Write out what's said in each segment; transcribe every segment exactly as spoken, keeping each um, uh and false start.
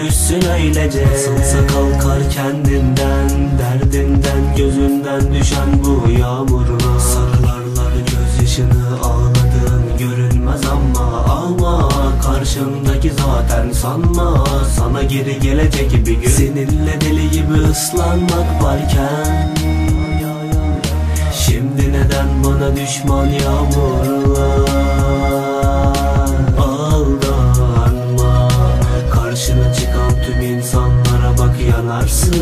düşsün öylece. Nasılsa kalkar kendinden, derdinden, gözünden düşen bu yağmurla. Saklarlar gözyaşını, ağladığın görünmez ama ama karşındaki zaten sanma sana geri gelecek bir gün. Seninle deli gibi ıslanmak varken şimdi neden bana düşman yağmurlar? Aldanma, karşına çıkan tüm insanlara bak yanarsın.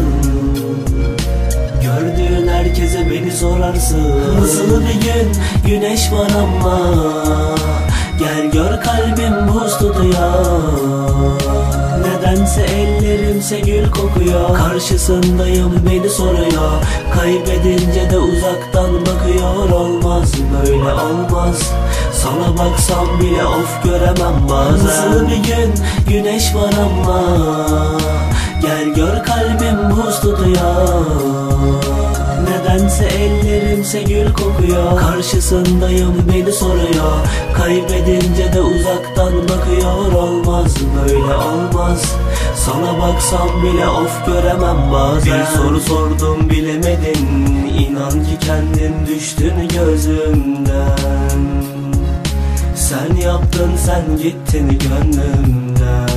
Gördüğün herkese beni sorarsın. Nasıl bir gün, güneş var ama gel gör kalbim buz tutuyor. Nedense ellerimse gül kokuyor. Karşısındayım beni soruyor. Kaybedince de uzaktan bakıyor. Olmaz böyle olmaz. Sana baksam bile of göremem bazen. Nasıl bir gün, güneş var ama gel gör kalbim buz tutuyor. Nedense ellerimse gül kokuyor. Karşısındayım beni soruyor. Kaybedince de uzaktan bakıyor. Olmaz böyle olmaz. Sana baksam bile of göremem bazen. Bir soru sordum bilemedin. İnan ki kendin düştün gözümden. Sen yaptın sen gittin gönlümden.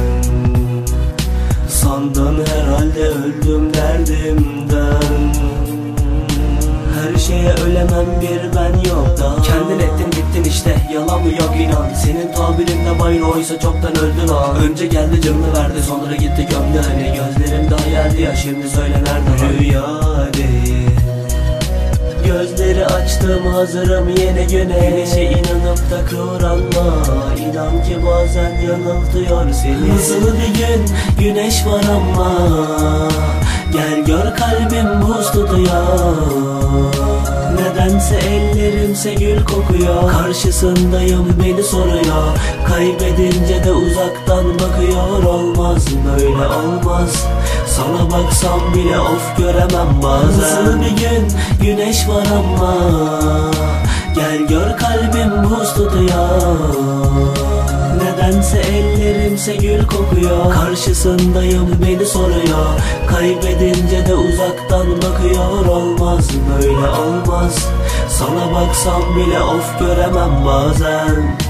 Sandın herhalde öldüm derdimden. Her şeye ölemem bir ben yok da. Kendin ettin gittin işte, yalan mı yok inan. Senin tabirinde bayır oysa çoktan öldün ha. Önce geldi canını verdi, sonra gitti gömdü. Hani gözlerimde hayaldi ya, şimdi söyle nerede? Rüya değil. Gözleri açtım hazırım yeni güne. Güneşe inanıp da kıvranma. İnan ki bazen yanıltıyor seni. Nasıl bir gün, güneş var ama gel gör kalbim buz tutuyor. Nedense ellerimse gül kokuyor. Karşısındayım beni soruyor. Kaybedince de uzaktan bakıyor. Olmaz böyle olmaz. Sana baksam bile of göremem bazen. Nasıl bir gün, güneş var ama gel gör kalbim buz tutuyor. Nedense ellerimse gül kokuyor. Karşısındayım beni soruyor. Kaybedince de uzaktan bakıyor. Olmaz böyle olmaz. Sana baksam bile of göremem bazen.